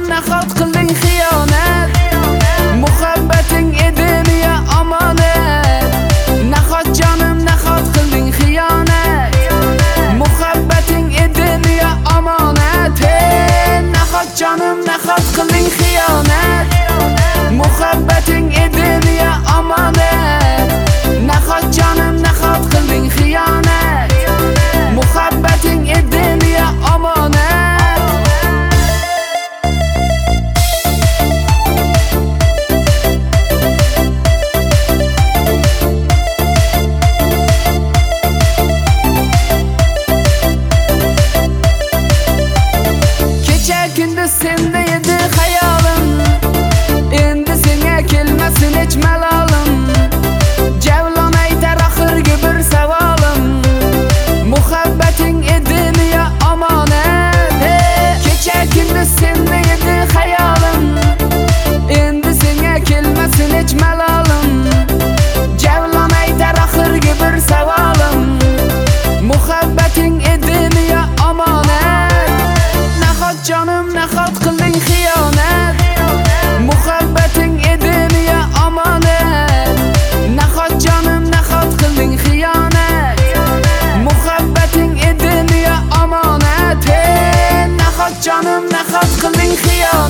nahot qilding xiyonat. Muhabbating edi ya omonat. Nahot jonim nahot qilding xiyonat. Muhabbating edi ya omonat. Nahot jonim nahot qilding xiyonat. Muhabbating edi ya omonat. Nahot jonim nahot qilding xiyonat. Muhabbating edi ya omonat. Kecha kunduz senda edi hayolim. Endi senga kelmasin hech malolim. Javlon aytar oxirgi bir savolim. Muhabbating edi ya omonat. Kecha kunduz senda edi hayolim. Endi senga kelmasin hech malolim. Javlon aytar oxirgi bir savolim. Muhabbating edi ya omonat. Nahot jonim nahot qilding xiyonat. Muhabbating edi ya omonat. Nahot jonim nahot qilding xiyonat. Muhabbating edi ya omonat. Nahot jonim nahot qilding xiyonat.